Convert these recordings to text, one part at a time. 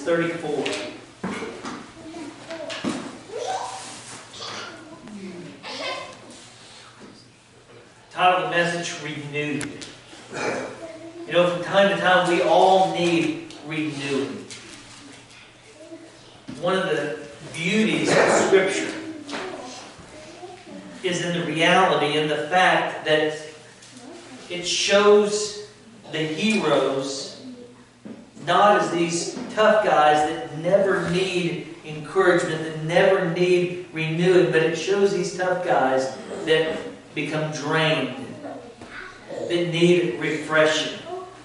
34. Title of the message, Renewed. You know, from time to time, we all need renewing. One of the beauties of Scripture is in the reality and the fact that it shows the heroes not as these tough guys that never need encouragement, that never need renewing, but it shows these tough guys that become drained, that need refreshing.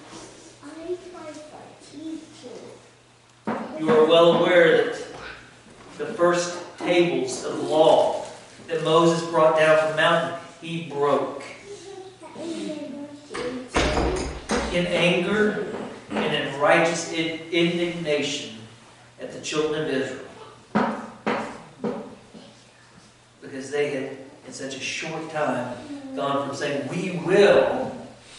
You are well aware that the first tables of the law that Moses brought down from the mountain, he broke. In anger and in righteous indignation at the children of Israel. Because they had, in such a short time, gone from saying, "We will,"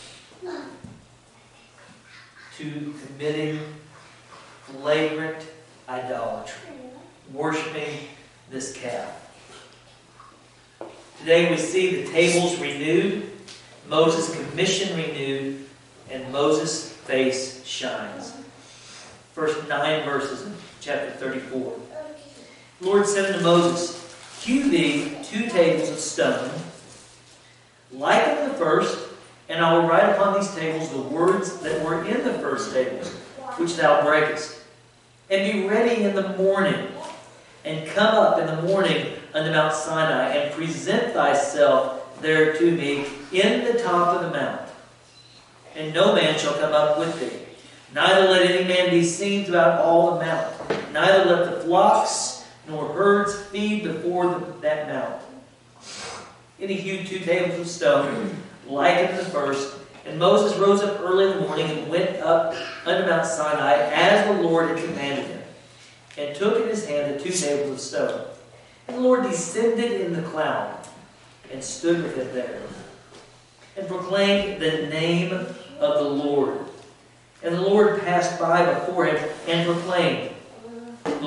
to committing flagrant idolatry, worshiping this calf. Today we see the tables renewed, Moses' commission renewed, and Moses' face shines. First 9 verses in chapter 34. The Lord said unto Moses, "Hew thee 2 tables of stone, like unto the first, and I will write upon these tables the words that were in the first tables, which thou breakest. And be ready in the morning, and come up in the morning unto Mount Sinai, and present thyself there to me in the top of the mount. And no man shall come up with thee. Neither let any man be seen throughout all the mount. Neither let the flocks nor herds feed before that mount." And he hewed 2 tables of stone, like unto the first. And Moses rose up early in the morning, and went up unto Mount Sinai, as the Lord had commanded him, and took in his hand the 2 tables of stone. And the Lord descended in the cloud, and stood with him there, and proclaimed the name of the Lord. And the Lord passed by before him, and proclaimed, the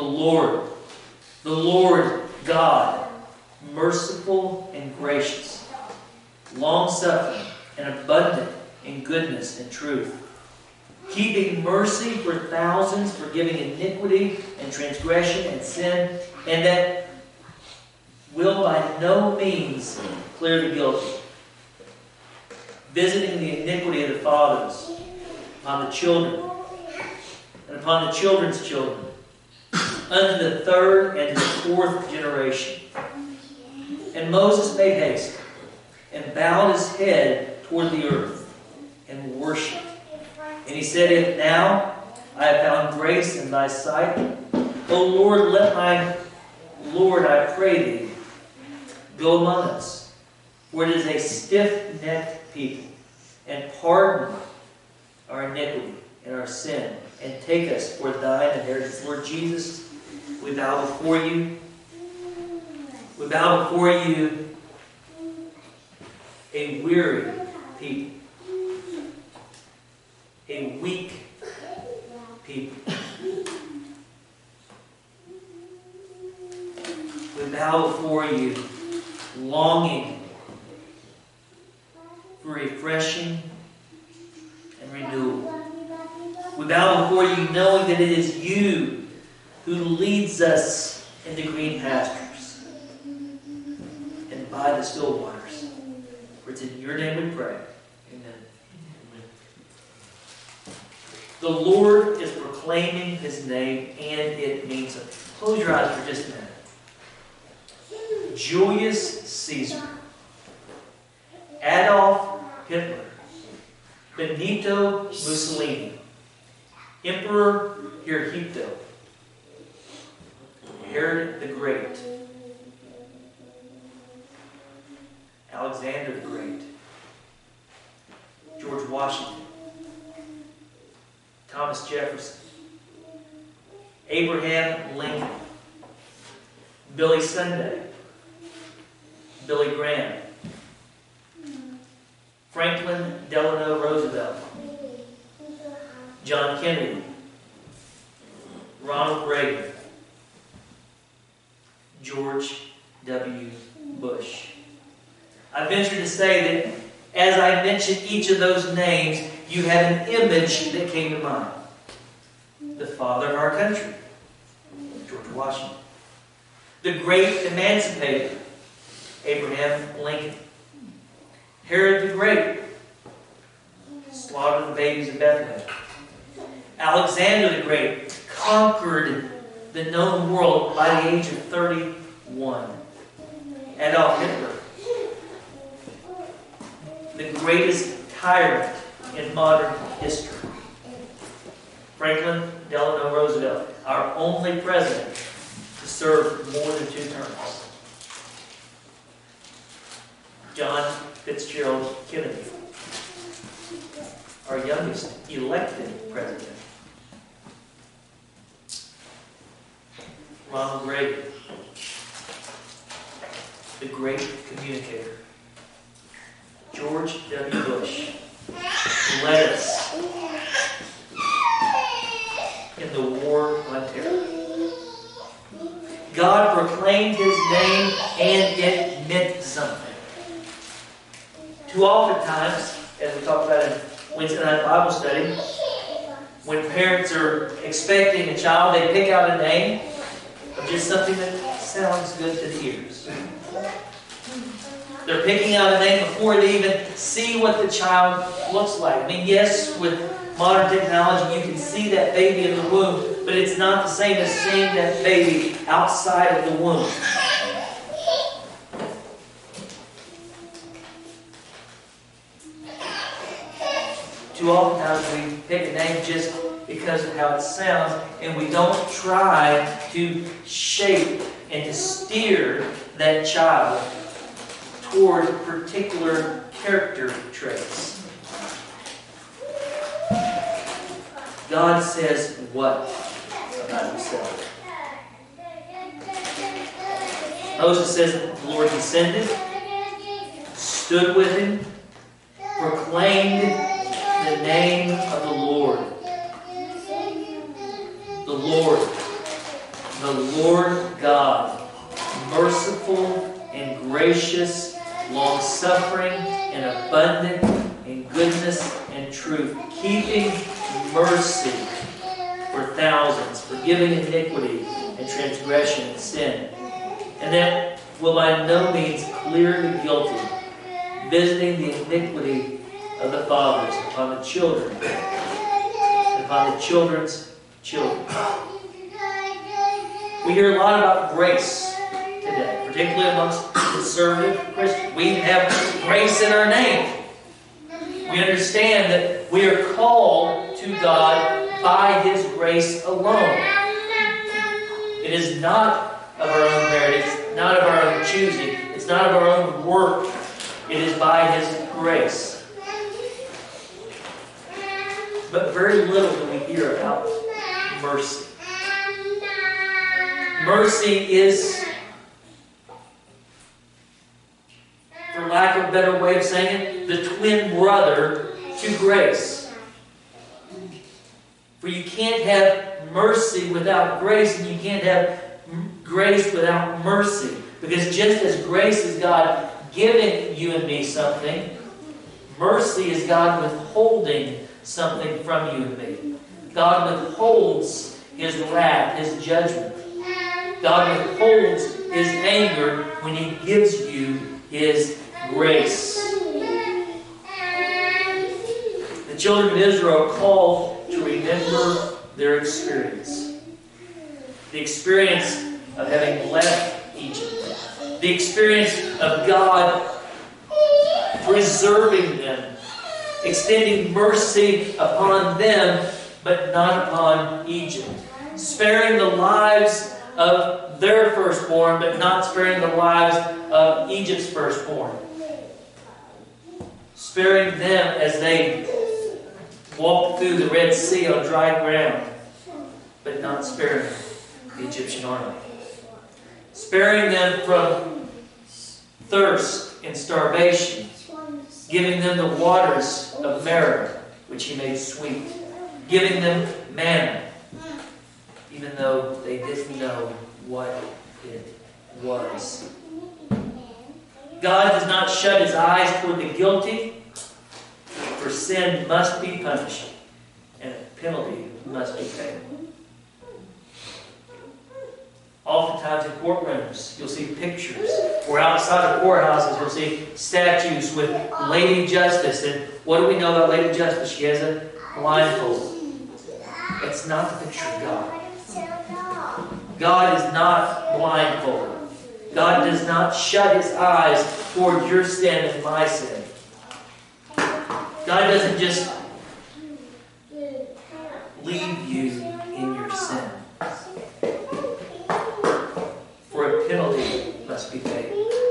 Lord God, merciful and gracious, long-suffering and abundant in goodness and truth, keeping mercy for thousands, forgiving iniquity and transgression and sin, and that will by no means clear the guilty, visiting the iniquity of the fathers upon the children, and upon the children's children, unto the 3rd and to the 4th generation. And Moses made haste, and bowed his head toward the earth, and worshipped. And he said, "If now I have found grace in thy sight, O Lord, let my Lord, I pray thee, go among us, for it is a stiff-necked people, and pardon our iniquity and our sin, and take us for thine inheritance." Lord Jesus, we bow before you. We bow before you, a weary people, a weak people. We bow before you, longing for refreshing and renewal. We bow before you, knowing that it is you who leads us into green pastures and by the still waters. For it's in your name we pray. Amen. The Lord is proclaiming his name, and it means it. Close your eyes for just a minute. Julius Caesar, Adolf Hitler, Benito Mussolini, Emperor Hirohito, Herod the Great, Alexander the Great, George Washington, Thomas Jefferson, Abraham Lincoln, Billy Sunday, Billy Graham, Franklin Delano Roosevelt, John Kennedy, Ronald Reagan, George W. Bush. I venture to say that as I mention each of those names, you have an image that came to mind. The father of our country, George Washington. The great emancipator, Abraham Lincoln. Herod the Great, slaughtered the babies of Bethlehem. Alexander the Great conquered the known world by the age of 31. Adolf Hitler, the greatest tyrant in modern history. Franklin Delano Roosevelt, our only president to serve more than 2 terms. John Fitzgerald Kennedy, our youngest elected president. Ronald Reagan, the great communicator. George W. Bush led us in the war on terror. God proclaimed His name and it meant something. Too often times, as we talked about in Wednesday night Bible study, when parents are expecting a child, they pick out a name of just something that sounds good to the ears. They're picking out a name before they even see what the child looks like. I mean, yes, with modern technology, you can see that baby in the womb, but it's not the same as seeing that baby outside of the womb. Too often times we pick a name just because of how it sounds, and we don't try to shape and to steer that child toward particular character traits. God says what about Himself? Moses says that the Lord descended, stood with him, proclaimed the name of the Lord. The Lord God, merciful and gracious, long-suffering and abundant in goodness and truth, keeping mercy for thousands, forgiving iniquity and transgression and sin, and that will by no means clear the guilty, visiting the iniquity of the fathers upon the children, and upon the children's children. We hear a lot about grace today, particularly amongst conservative Christians. We have grace in our name. We understand that we are called to God by His grace alone. It is not of our own merit, it's not of our own choosing, it's not of our own work. It is by His grace. But very little do we hear about mercy. Mercy is, for lack of a better way of saying it, the twin brother to grace. For you can't have mercy without grace, and you can't have grace without mercy. Because just as grace is God giving you and me something, mercy is God withholding something from you and me. God withholds His wrath, His judgment. God withholds His anger when He gives you His grace. The children of Israel are called to remember their experience. The experience of having left Egypt. The experience of God preserving them, extending mercy upon them, but not upon Egypt. Sparing the lives of their firstborn, but not sparing the lives of Egypt's firstborn. Sparing them as they walked through the Red Sea on dry ground, but not sparing the Egyptian army. Sparing them from thirst and starvation, giving them the waters of Meribah, which He made sweet, giving them manna, even though they didn't know what it was. God does not shut his eyes toward the guilty, for sin must be punished, and a penalty must be paid. Oftentimes in courtrooms, you'll see pictures, or outside of courthouses, you'll see statues with Lady Justice. And what do we know about Lady Justice? She has a blindfold. That's not the picture of God. God is not blindfolded. God does not shut his eyes toward your sin and my sin. God doesn't just leave you in your sin. For a penalty must be paid.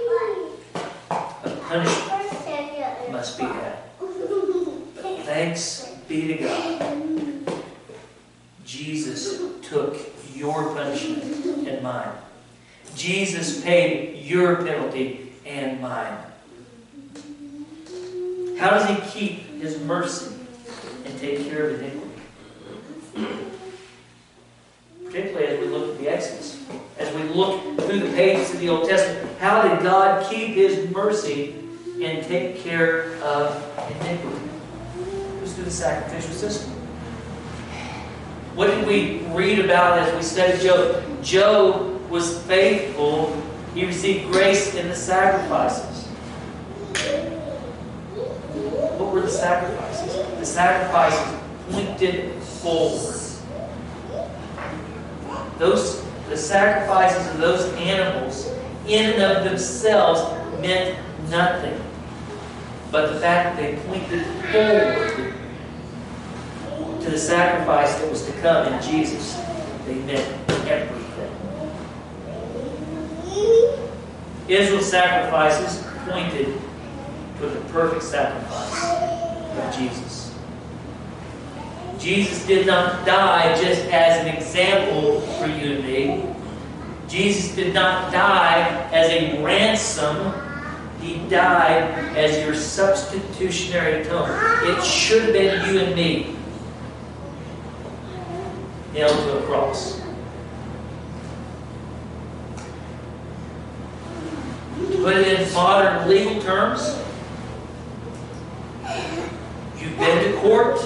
A punishment must be had. But thanks be to God, Jesus took your punishment and mine. Jesus paid your penalty and mine. How does he keep his mercy and take care of iniquity? Particularly as we look at the Exodus. As we look through the pages of the Old Testament, how did God keep his mercy and take care of iniquity? It was through the sacrificial system. What did we read about as we studied Job? Job was faithful. He received grace in the sacrifices. What were the sacrifices? The sacrifices pointed forward. The sacrifices of those animals in and of themselves meant nothing. But the fact that they pointed forward to the sacrifice that was to come in Jesus, they meant everything. Israel's sacrifices pointed to the perfect sacrifice of Jesus. Jesus did not die just as an example for you and me. Jesus did not die as a ransom. He died as your substitutionary atonement. It should have been you and me nailed to a cross. To put it in modern legal terms, you've been to court.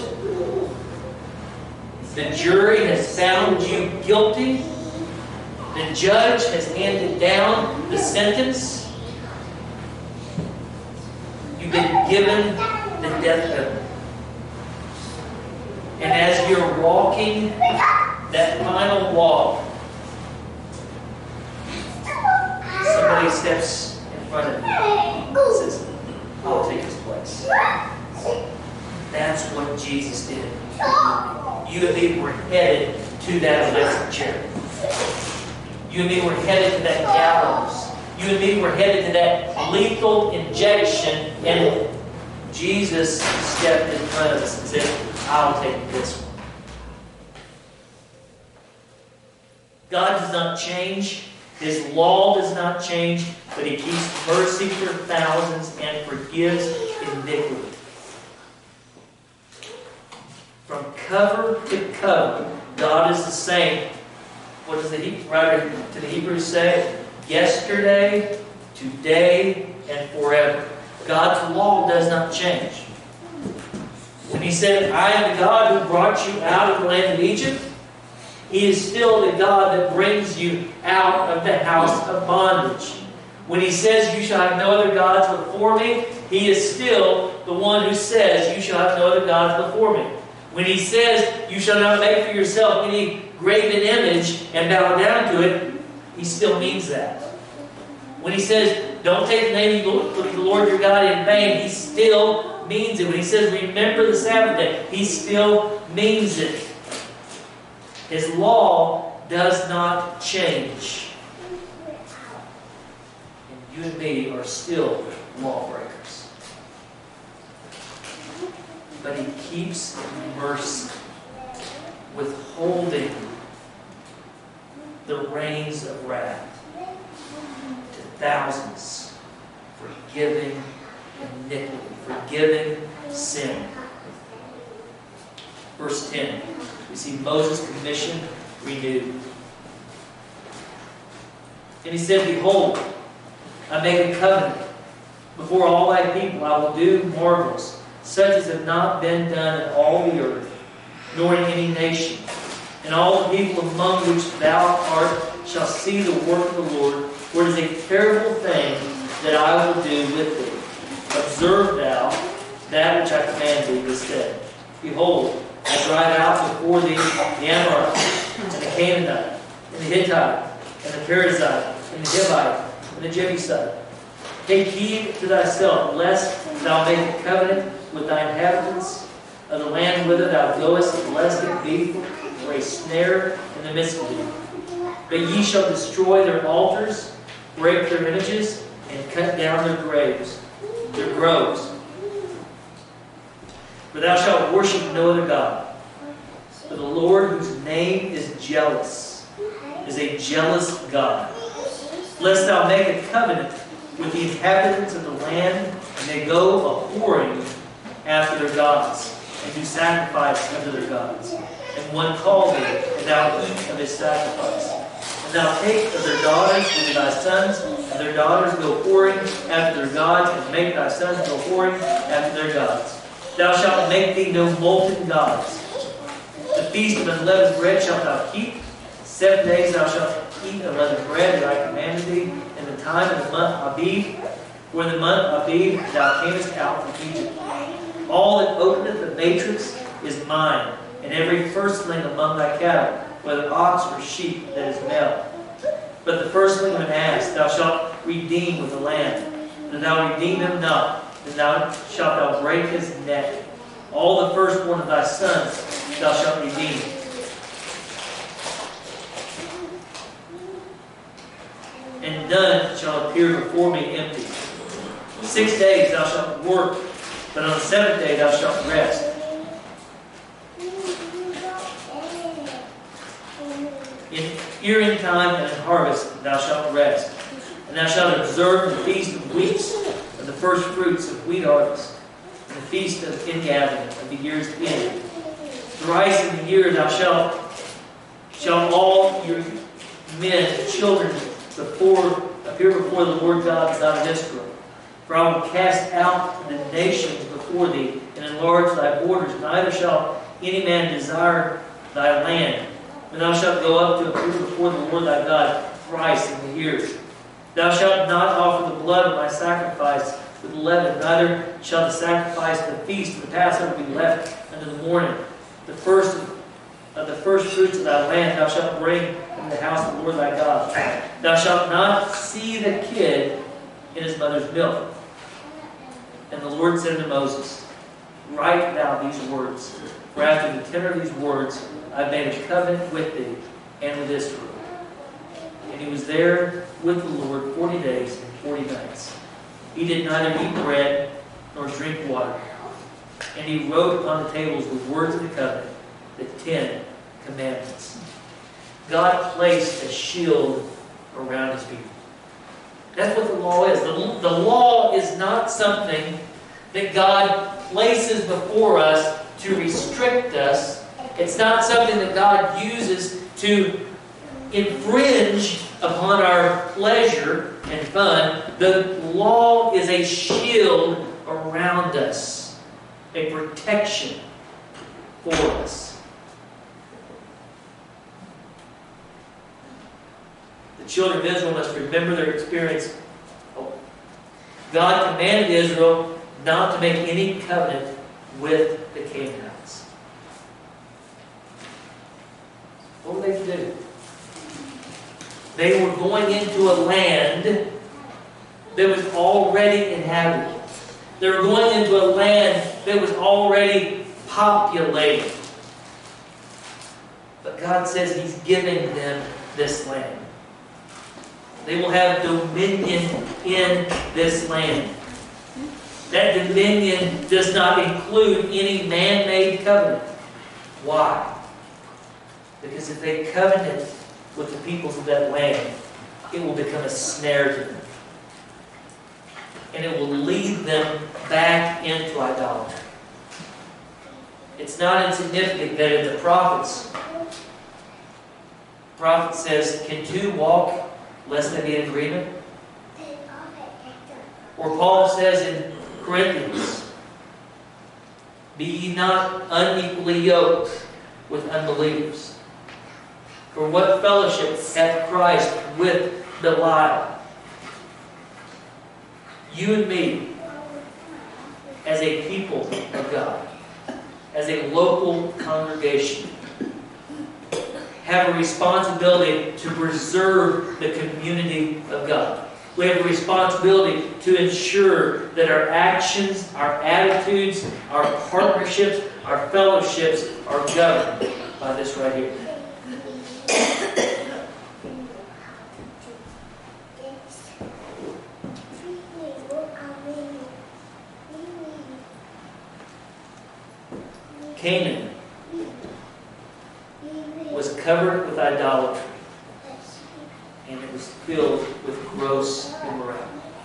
The jury has found you guilty. The judge has handed down the sentence. You've been given the death penalty. And as you're walking that final walk, somebody steps in front of you and says, I'll take his place. That's what Jesus did. You and me were headed to that electric chair. You and me were headed to that gallows. You and me were headed to that lethal injection, and Jesus stepped in front of us and said, I'll take this one. God does not change. His law does not change, but he keeps mercy for thousands and forgives iniquity. From cover to cover, God is the same. What does the writer to the Hebrews say? Yesterday, today, and forever. God's law does not change. When he said, I am the God who brought you out of the land of Egypt, he is still the God that brings you out of the house of bondage. When he says, you shall have no other gods before me, he is still the one who says, you shall have no other gods before me. When he says, you shall not make for yourself any graven image and bow down to it, he still means that. When he says, don't take the name of the Lord your God in vain, he still means it. When he says, remember the Sabbath day, he still means it. His law does not change. And you and me are still lawbreakers. But he keeps mercy, withholding the rains of wrath to thousands, forgiving iniquity, forgiving sin. Verse 10, we see Moses commissioned renewed. And he said, Behold, I make a covenant. Before all thy people I will do marvels, such as have not been done in all the earth, nor in any nation. And all the people among which thou art shall see the work of the Lord, for it is a terrible thing that I will do with thee. Observe thou that which I command thee this day. Behold, I drive out before thee the Amorite, and the Canaanite, and the Hittite, and the Perizzite, and the Hivite, and the Jebusite. Take heed to thyself, lest thou make a covenant with thy inhabitants of the land whither thou goest, lest it be for a snare in the midst of thee. But ye shall destroy their altars, break their images, and cut down their groves. For thou shalt worship no other God. For the Lord, whose name is jealous, is a jealous God. Lest thou make a covenant with the inhabitants of the land, and they go a-whoring after their gods, and do sacrifice unto their gods. And one call thee, and thou eat of his sacrifice. And thou take of their daughters unto thy sons, and their daughters go whoring after their gods, and make thy sons go whoring after their gods. Thou shalt make thee no molten gods. The feast of unleavened bread shalt thou keep. 7 days thou shalt eat unleavened bread that I commanded thee in the time of the month Abib. For in the month Abib thou camest out from Egypt. All that openeth the matrix is mine, and every firstling among thy cattle, whether ox or sheep, that is male. But the firstling of an ass thou shalt redeem with the lamb. And thou redeem him not, then shalt thou break his neck. All the firstborn of thy sons thou shalt redeem. And none shall appear before me empty. 6 days thou shalt work, but on the 7th day thou shalt rest. In earing time and in harvest thou shalt rest. And thou shalt observe the feast of weeks, and the first fruits of wheat harvest, and the feast of ingathering of the year's end. Thrice in the year thou shall all your men and children appear before the Lord God of Israel. For I will cast out the nations before thee, and enlarge thy borders. Neither shall any man desire thy land. When thou shalt go up to appear before the Lord thy God thrice in the year. Thou shalt not offer the blood of my sacrifice with leaven, neither shall the sacrifice of the feast of the Passover be left unto the morning. The first fruits of thy land thou shalt bring into the house of the Lord thy God. Thou shalt not see the kid in his mother's milk. And the Lord said unto Moses, Write thou these words, for after the tenor of these words I have made a covenant with thee and with Israel. And he was there with the Lord 40 days and 40 nights. He did neither eat bread nor drink water. And he wrote upon the tables with words of the covenant, the 10 commandments. God placed a shield around his people. That's what the law is. The law is not something that God places before us to restrict us. It's not something that God uses to infringe upon our pleasure and fun. The law is a shield around us, a protection for us. The children of Israel must remember their experience. God commanded Israel not to make any covenant with the Canaanites. What were they to do? They were going into a land that was already inhabited. They were going into a land that was already populated. But God says He's giving them this land. They will have dominion in this land. That dominion does not include any man-made covenant. Why? Because if they covenant with the peoples of that land, it will become a snare to them. And it will lead them back into idolatry. It's not insignificant that in the prophets, prophet says, can two walk lest they be in agreement? Or Paul says in Corinthians, be ye not unequally yoked with unbelievers. For what fellowship hath Christ with Belial? You and me, as a people of God, as a local congregation, have a responsibility to preserve the community of God. We have a responsibility to ensure that our actions, our attitudes, our partnerships, our fellowships are governed by this right here. Canaan was covered with idolatry, and it was filled with gross immorality.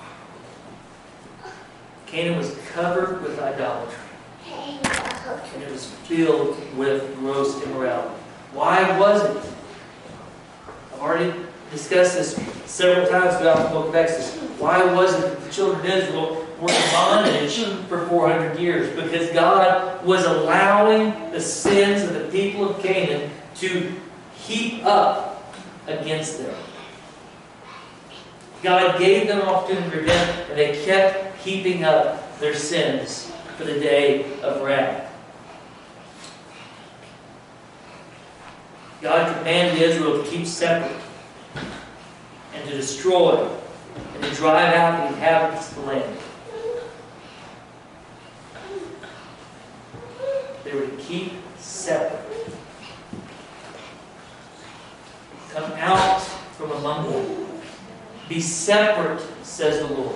Canaan was covered with idolatry, and it was filled with gross immorality. Why was it? I've already discussed this several times throughout the book of Exodus. Why was it that the children of Israel were in bondage for 400 years? Because God was allowing the sins of the people of Canaan to heap up against them. God gave them an opportunity to repent, and they kept heaping up their sins for the day of wrath. God commanded Israel to keep separate and to destroy and to drive out the inhabitants of the land. They were to keep separate. Come out from among them. Be separate, says the Lord.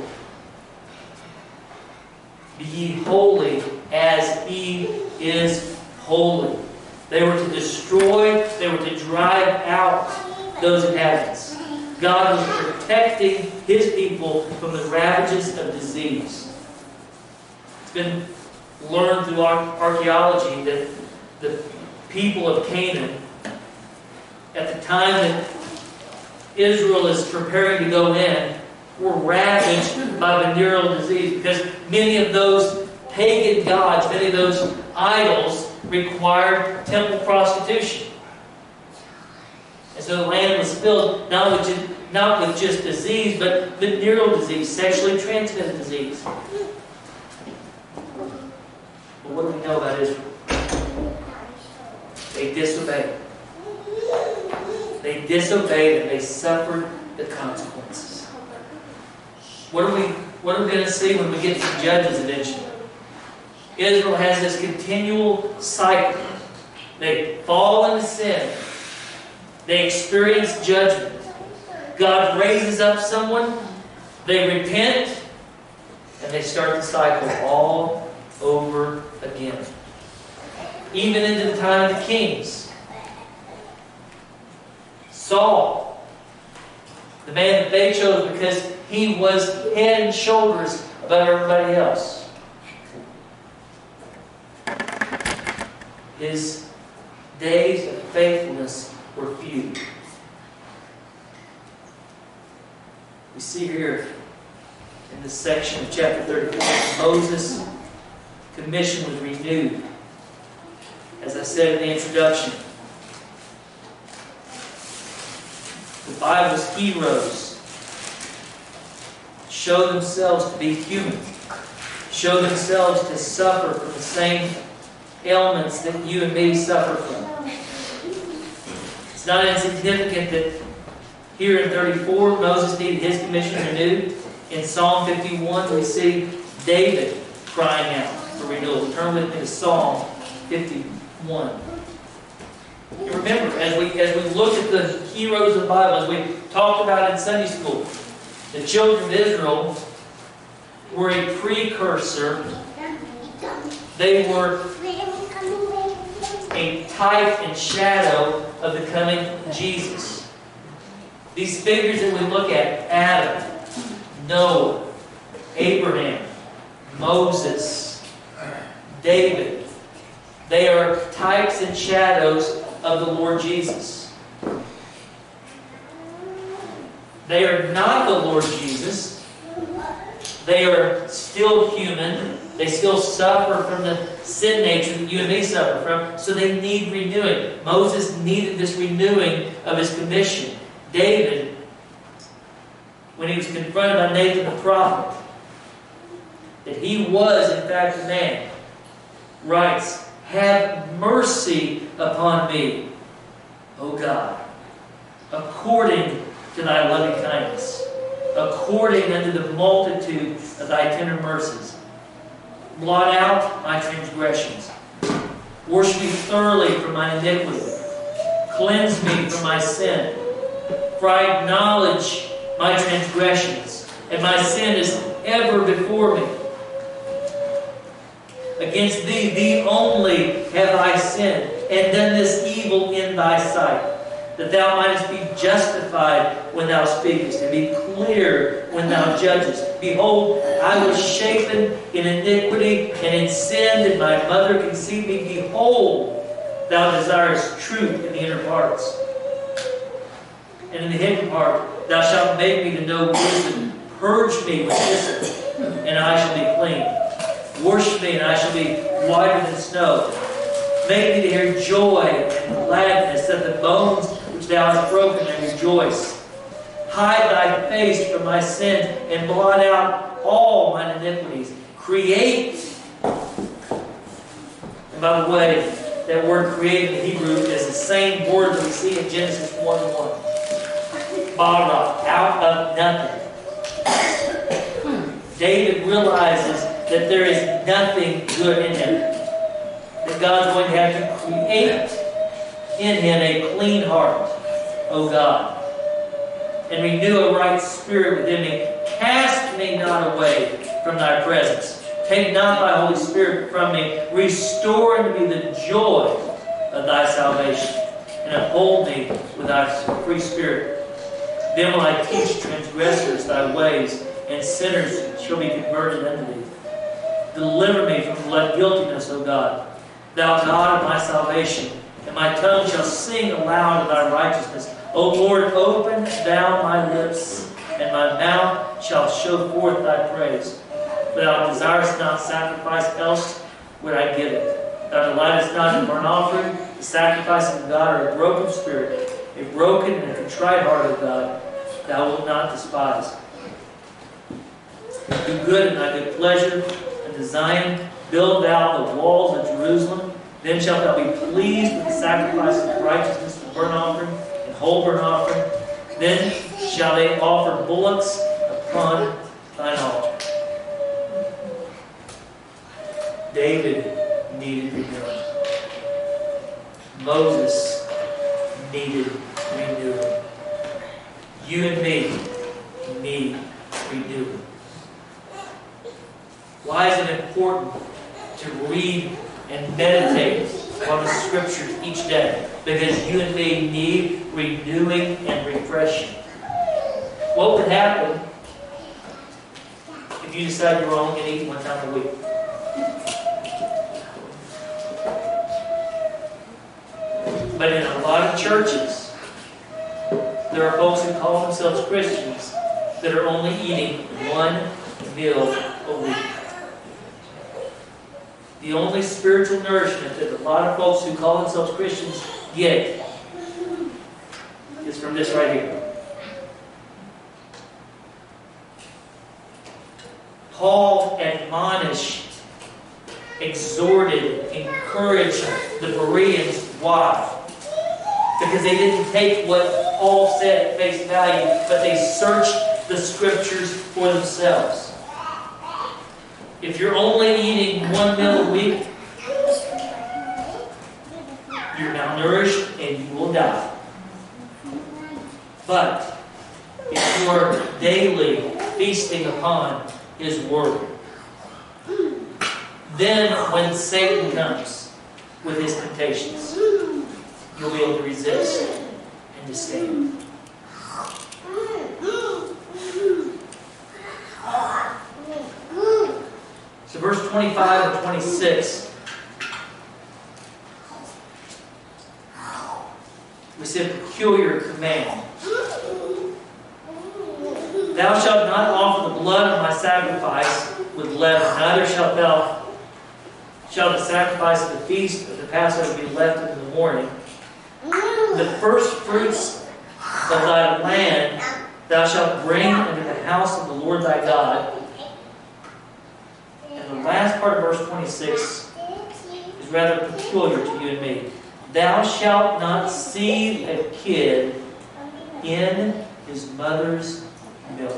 Be ye holy as He is holy. They were to destroy, they were to drive out those inhabitants. God was protecting His people from the ravages of disease. It's been learned through archaeology that the people of Canaan, at the time that Israel is preparing to go in, were ravaged by venereal disease, because many of those pagan gods, many of those idols required temple prostitution. And so the land was filled not with just disease, but venereal disease, sexually transmitted disease. But what do we know about Israel? They disobeyed. They disobeyed and they suffered the consequences. What are we going to see when we get to Judges eventually? Israel has this continual cycle. They fall into sin. They experience judgment. God raises up someone. They repent. And they start the cycle all over again. Even into the time of the kings. Saul, the man that they chose because he was head and shoulders above everybody else. His days of faithfulness were few. We see here in this section of chapter 34, Moses' commission was renewed. As I said in the introduction, the Bible's heroes show themselves to be human, show themselves to suffer from the same ailments that you and me suffer from. It's not insignificant that here in 34, Moses needed his commission renewed. In Psalm 51, we see David crying out for renewal. Turn with me to Psalm 51. You remember, as we look at the heroes of the Bible, as we talked about in Sunday school, the children of Israel were a precursor. They were a type and shadow of the coming Jesus. These figures that we look at, Adam, Noah, Abraham, Moses, David, they are types and shadows of the Lord Jesus. They are not the Lord Jesus. They are still human. They still suffer from the sin nature that you and me suffer from, so they need renewing. Moses needed this renewing of his commission. David, when he was confronted by Nathan the prophet, that he was in fact a man, writes, "Have mercy upon me, O God, according to thy loving kindness, according unto the multitude of thy tender mercies. Blot out my transgressions. Wash me thoroughly from my iniquity. Cleanse me from my sin. For I acknowledge my transgressions, and my sin is ever before me. Against thee, thee only have I sinned, and done this evil in thy sight, that thou mightest be justified when thou speakest, and be clear when thou judgest. Behold, I was shapen in iniquity, and in sin did my mother conceive me. Behold, thou desirest truth in the inner parts, and in the hidden part thou shalt make me to know wisdom. Purge me with hyssop, and I shall be clean. Wash me, and I shall be whiter than snow. Make me to hear joy and gladness, that the bones which thou hast broken may rejoice. Hide thy face from my sins, and blot out all mine iniquities. Create." And by the way, that word "create" in Hebrew is the same word that we see in Genesis 1:1. Bara, out of nothing. David realizes that there is nothing good in him. That God's going to have to create in him a clean heart, O God, and renew a right spirit within me. Cast me not away from thy presence. Take not thy Holy Spirit from me. Restore unto me the joy of thy salvation, and uphold me with thy free spirit. Then will I teach transgressors thy ways, and sinners shall be converted unto thee. Deliver me from guiltiness, O God, thou God of my salvation, and my tongue shall sing aloud of thy righteousness. O Lord, open thou my lips, and my mouth shall show forth thy praise. For thou desirest not sacrifice, else would I give it. Thou delightest not in burnt offering. The sacrifices of God are a broken spirit, a broken and a contrite heart, O God, thou wilt not despise. Do good in thy good pleasure unto Zion. Build thou the walls of Jerusalem. Then shalt thou be pleased with the sacrifices of righteousness, the burnt offering, and whole burnt offering. Then shall they offer bullocks upon thine altar. David needed renewing. Moses needed renewing. You and me need renewing. Why is it important to read and meditate on the Scriptures each day? Because you and me need renewing and refreshing. What would happen if you decided you were only going to eat one time a week? But in a lot of churches, there are folks who call themselves Christians that are only eating one meal a week. The only spiritual nourishment that a lot of folks who call themselves Christians get is from this right here. Paul admonished, exhorted, encouraged the Bereans. Why? Because they didn't take what Paul said at face value, but they searched the Scriptures for themselves. If you're only eating one meal a week, you're malnourished and you will die. But if you are daily feasting upon His Word, then when Satan comes with his temptations, you'll be able to resist and to stand. So verse 25 and 26, we see a peculiar command. Thou shalt not offer the blood of my sacrifice with leaven, neither shalt the sacrifice of the feast of the Passover be left until the morning. The first fruits of thy land thou shalt bring into the house of the Lord thy God. And the last part of verse 26 is rather peculiar to you and me. Thou shalt not see a kid in his mother's milk.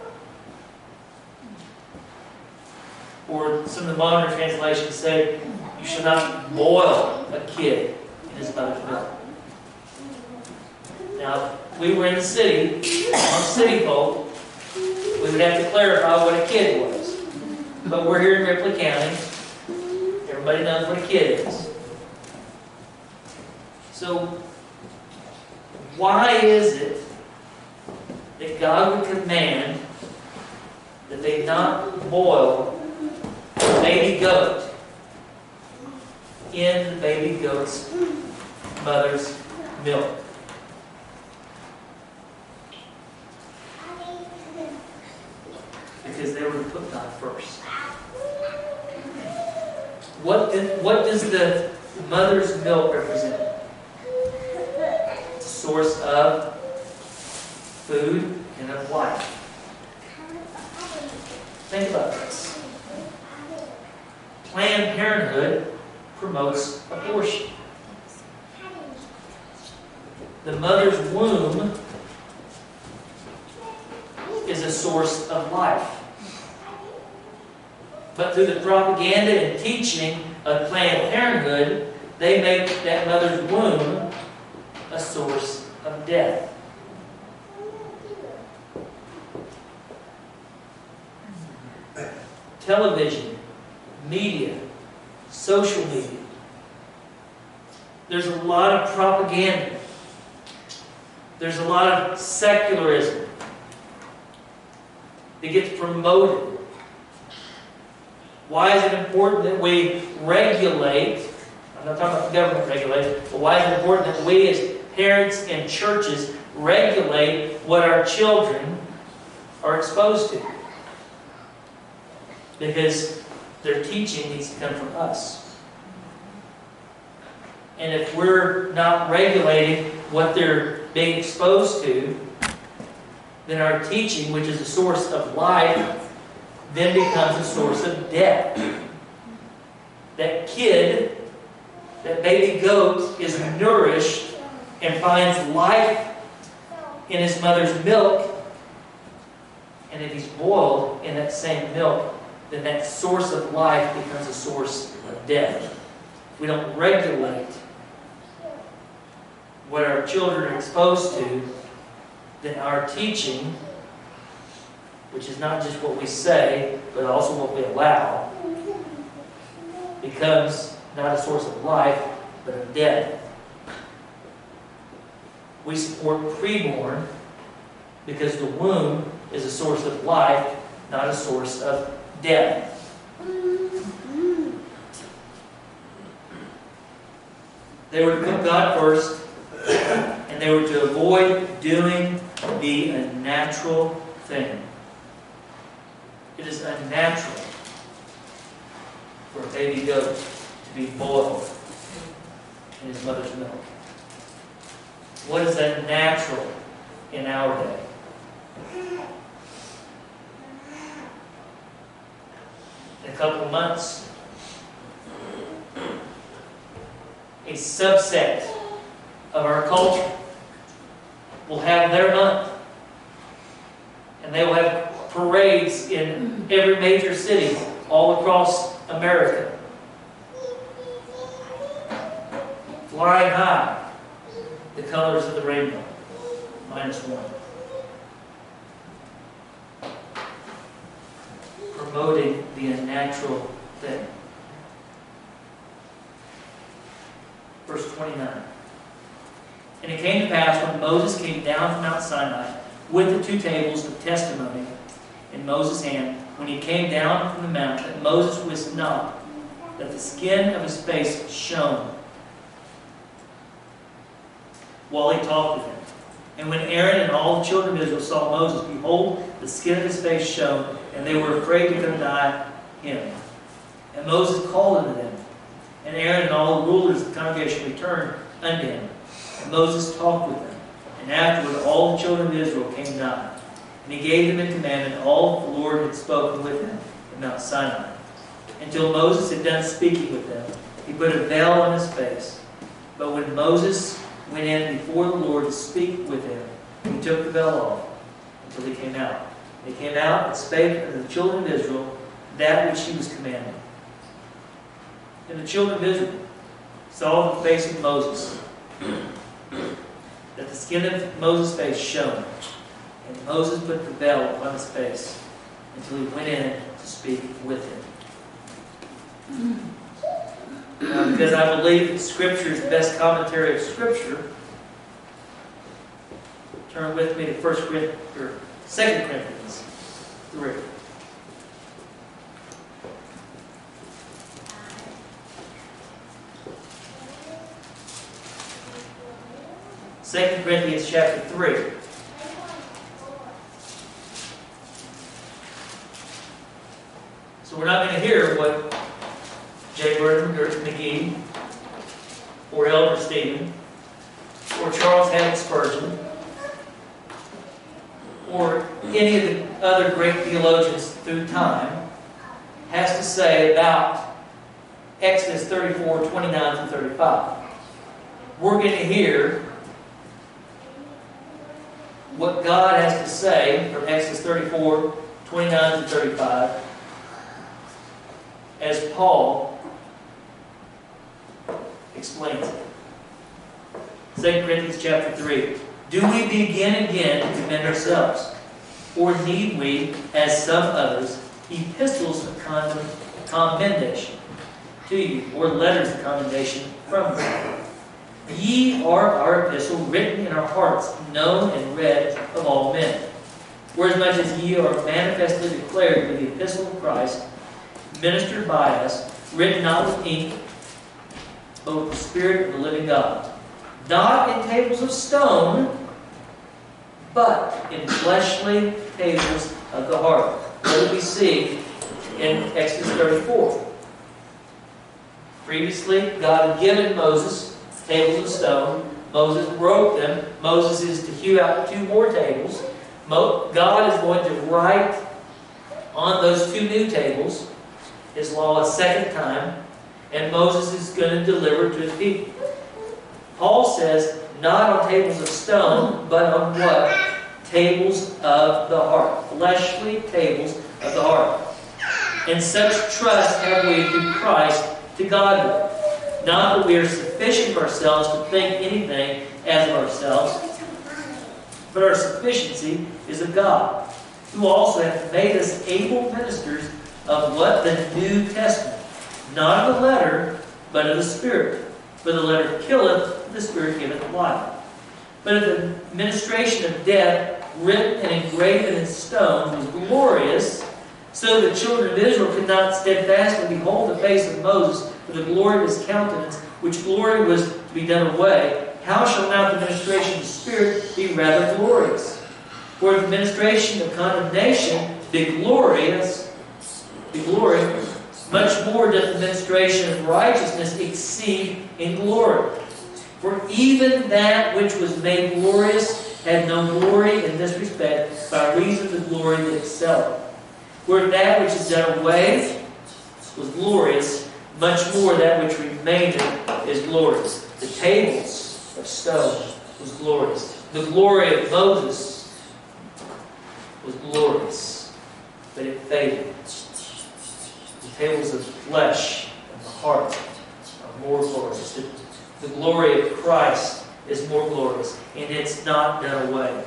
Or some of the modern translations say, you shall not boil a kid in his mother's milk. Now, if we were in the city, on city folk, we would have to clarify what a kid was. But we're here in Ripley County. Everybody knows what a kid is. So, why is it that God would command that they not boil a baby goat in the baby goat's mother's milk? Because they were to put God first. What does the mother's milk represent? It's a source of food and of life. Think about this. Planned Parenthood promotes abortion. The mother's womb is a source of life. But through the propaganda and teaching of Planned Parenthood, they make that mother's womb a source of death. Television, media, social media. There's a lot of propaganda. There's a lot of secularism that gets promoted. Why is it important that we regulate? I'm not talking about the government regulation, but why is it important that we as parents and churches regulate what our children are exposed to? Because their teaching needs to come from us. And if we're not regulating what they're being exposed to, then our teaching, which is a source of life, then becomes a source of death. That kid, that baby goat, is nourished and finds life in his mother's milk. And if he's boiled in that same milk, then that source of life becomes a source of death. If we don't regulate what our children are exposed to, then our teaching, which is not just what we say, but also what we allow, becomes not a source of life, but of death. We support preborn because the womb is a source of life, not a source of death. They were to put God first, and they were to avoid doing the unnatural thing. It is unnatural for a baby goat to be boiled in his mother's milk. What is unnatural in our day? In a couple of months, a subset of our culture will have their month. And they will have parades in every major city all across America. Flying high, the colors of the rainbow, -1. Promoting the unnatural thing. Verse 29. And it came to pass when Moses came down from Mount Sinai with the 2 tables of testimony in Moses' hand, when he came down from the mount, that Moses wist not that the skin of his face shone while he talked with him. And when Aaron and all the children of Israel saw Moses, behold, the skin of his face shone, and they were afraid to come nigh him. And Moses called unto them. And Aaron and all the rulers of the congregation returned unto him. And Moses talked with them. And afterward all the children of Israel came nigh. And he gave them in commandment all that the Lord had spoken with him at Mount Sinai. Until Moses had done speaking with them, he put a veil on his face. But when Moses went in before the Lord to speak with him, he took the veil off until he came out. He came out and spake unto the children of Israel that which he was commanded. And the children of Israel saw the face of Moses, that the skin of Moses' face shone. And Moses put the veil upon his face until he went in to speak with him. Now, because I believe that Scripture is the best commentary of Scripture, turn with me to 2 Corinthians 3. Second Corinthians chapter 3. So we're not going to hear what J. Vernon McGee, or Elder Stephen, or Charles Haddon Spurgeon, or any of the other great theologians through time has to say about Exodus 34, 29 to 35. We're going to hear what God has to say from Exodus 34, 29 to 35 as Paul explains it. 2 Corinthians chapter 3. Do we begin again to commend ourselves? Or need we, as some others, epistles of commendation to you, or letters of commendation from you? Ye are our epistle, written in our hearts, known and read of all men. Forasmuch as ye are manifestly declared with the epistle of Christ, ministered by us, written not with ink, but with the Spirit of the living God. Not in tables of stone, but in fleshly tables of the heart. What do we see in Exodus 34? Previously, God had given Moses tables of stone. Moses broke them. Moses is to hew out 2 more tables. God is going to write on those 2 new tables His law a second time, and Moses is going to deliver to his people. Paul says, not on tables of stone, but on what? Tables of the heart. Fleshly tables of the heart. And such trust have we through Christ to God. Not that we are sufficient of ourselves to think anything as of ourselves, but our sufficiency is of God, who also hath made us able ministers of what? The New Testament. Not of the letter, but of the Spirit. For the letter killeth, the Spirit giveth life. But if the ministration of death, written and engraven in stone, was glorious, so the children of Israel could not steadfastly behold the face of Moses for the glory of his countenance, which glory was to be done away, how shall not the ministration of the Spirit be rather glorious? For if the ministration of condemnation be glorious, much more doth the ministration of righteousness exceed in glory. For even that which was made glorious had no glory in this respect, by reason of the glory that excelleth. For that which is done away was glorious, much more that which remaineth is glorious. The tables of stone was glorious. The glory of Moses was glorious, but it faded. The tables of flesh and the heart are more glorious. The glory of Christ is more glorious, and it's not done away.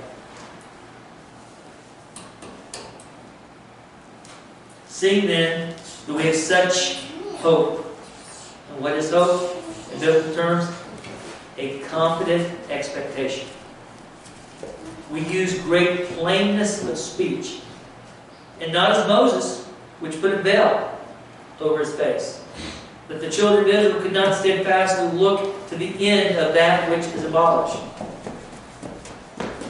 Seeing then that we have such hope. And what is hope? In biblical terms, a confident expectation. We use great plainness of speech, and not as Moses, which put a veil over his face. But the children of Israel could not steadfastly look to the end of that which is abolished.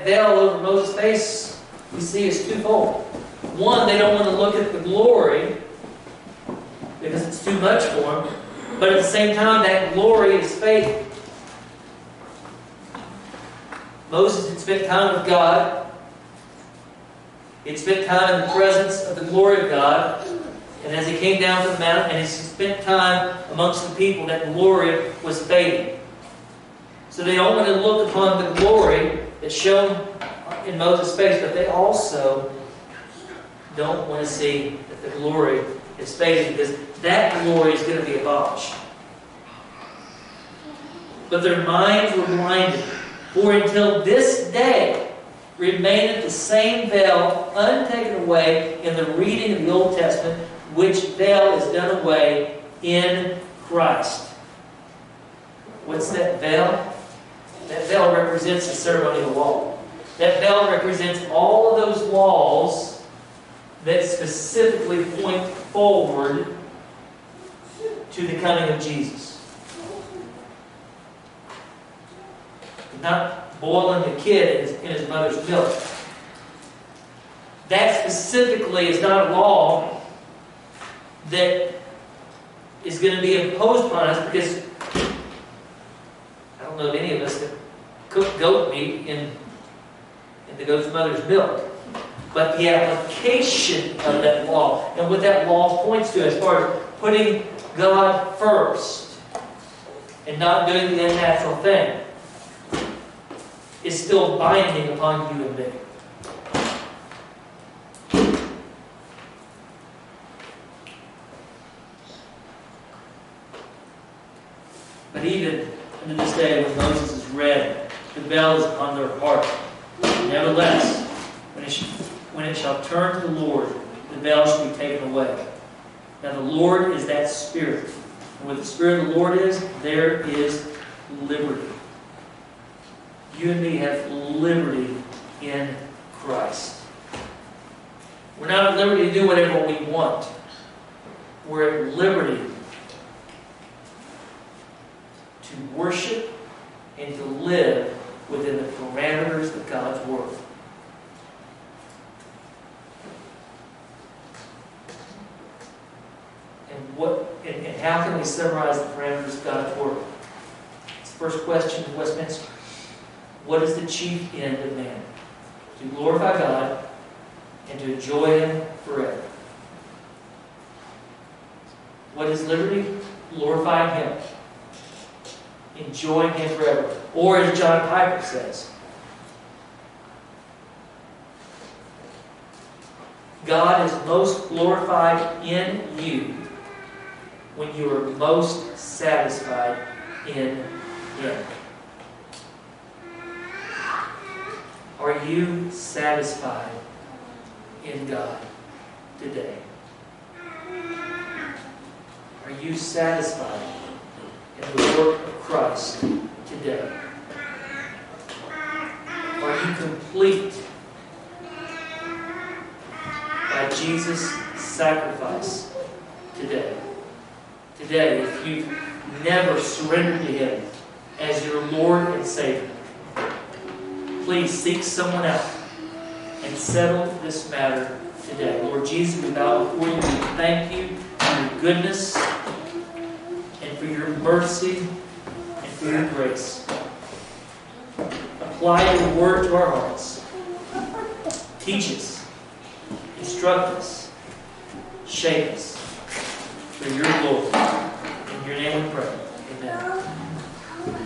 veil over Moses' face, we see, is twofold. One, they don't want to look at the glory because it's too much for them. But at the same time, that glory is fading. Moses had spent time with God. He had spent time in the presence of the glory of God. And as he came down from the mountain and he spent time amongst the people, that glory was fading. So they don't want to look upon the glory that's shown in Moses' face, but they also don't want to see that the glory is fading, because that glory is going to be abolished. But their minds were blinded. For until this day remaineth the same veil untaken away in the reading of the Old Testament, which veil is done away in Christ. What's that veil? That veil represents the ceremonial law. That veil represents all of those laws that specifically point forward to the coming of Jesus. Not boiling the kid in his mother's milk. That specifically is not a law that is going to be imposed upon us, because I don't know of any of us that cook goat meat in the goat's mother's milk. But the application of that law, and what that law points to as far as putting God first and not doing the unnatural thing, is still binding upon you and me. But even in this day when Moses is read, the veil is upon their heart. Nevertheless, when it shall turn to the Lord, the veil shall be taken away. Now the Lord is that Spirit. And where the Spirit of the Lord is, there is liberty. You and me have liberty in Christ. We're not at liberty to do whatever we want. We're at liberty to worship and to live within the parameters of God's Word. And how can we summarize the parameters of God's Word? It's the first question in Westminster. What is the chief end of man? To glorify God and to enjoy Him forever. What is liberty? Glorifying Him. Enjoying Him forever. Or as John Piper says, God is most glorified in you when you are most satisfied in Him. Are you satisfied in God today? Are you satisfied in the work of Christ today? Are you complete by Jesus' sacrifice today? Today, if you've never surrendered to Him as your Lord and Savior, please seek someone out and settle this matter today. Lord Jesus, we bow before you. We thank you for your goodness and for your mercy and for your grace. Apply your word to our hearts. Teach us. Instruct us. Shape us for your glory. In your name we pray. Amen.